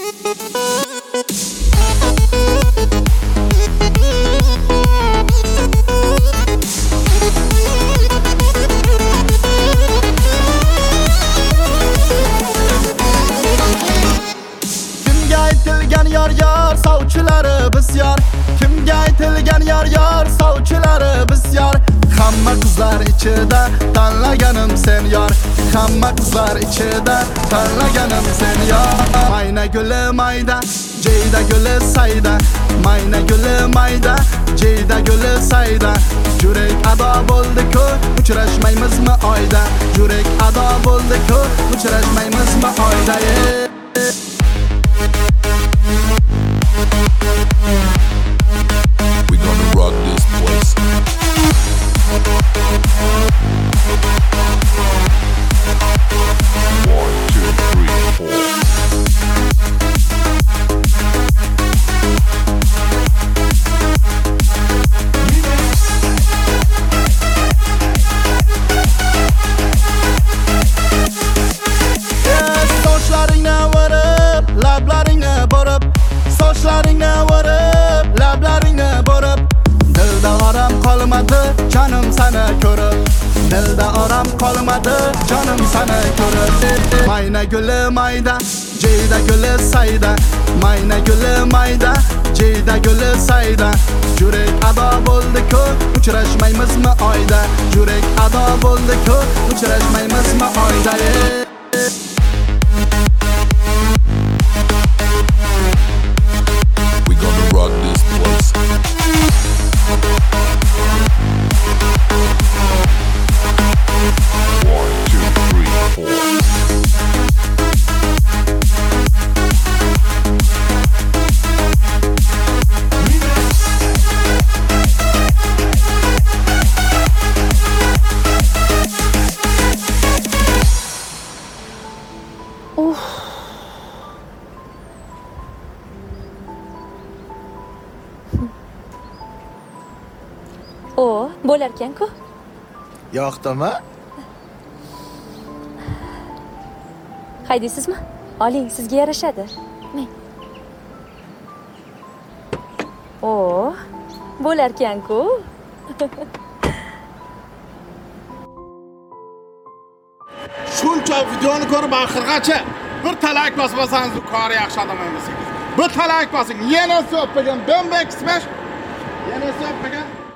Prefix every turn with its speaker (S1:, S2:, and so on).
S1: Yar sovchilari bisyor, kimga aytilgan yar sovchilari bisyor. Hamma qizlar ichida tanlaganim sen yor, hamma qizlar ichida tanlaganim sen yor. Mayna guli mayda, jeyda guli sayda, mayna guli mayda, jeyda guli sayda. Yurek ado bo'ldi-ku, uchrashmaymizmi oyda? Yurek ado bo'ldi-ku, uchrashmaymizmi oyda?
S2: We gonna rock this place. One, two, three, four.
S1: Sochlaringni o'rib, lablaringni borib, sochlaringni o'rib, lablaringni borib. Dilda orom qolmadi, jonim seni ko'rib. Dilda orom qolmadi, jonim seni ko'rib. Mayna guli mayda, jeyda guli sayda, mayna guli mayda, jeyda guli sayda. Yurek ado bo'ldi-ku, uchrashmaymizmi oyda? Yurek ado bo'ldi-ku, uchrashmaymizmi oyda?
S2: We gonna rock this place. One, two, three, four.
S3: O, bo'larkan-ku.
S1: Yo'qdimi?
S3: Haydaysizmi? Oling, sizga yarashadi. Ming. O, bo'larkan-ku.
S4: Shuncha videoni ko'rib oxirgacha bir talak bosmasangiz kori yaxshi odam emasingiz. Bir talak bosing, yana so'ppagan, domba ekspesh. Yana so'ppagan.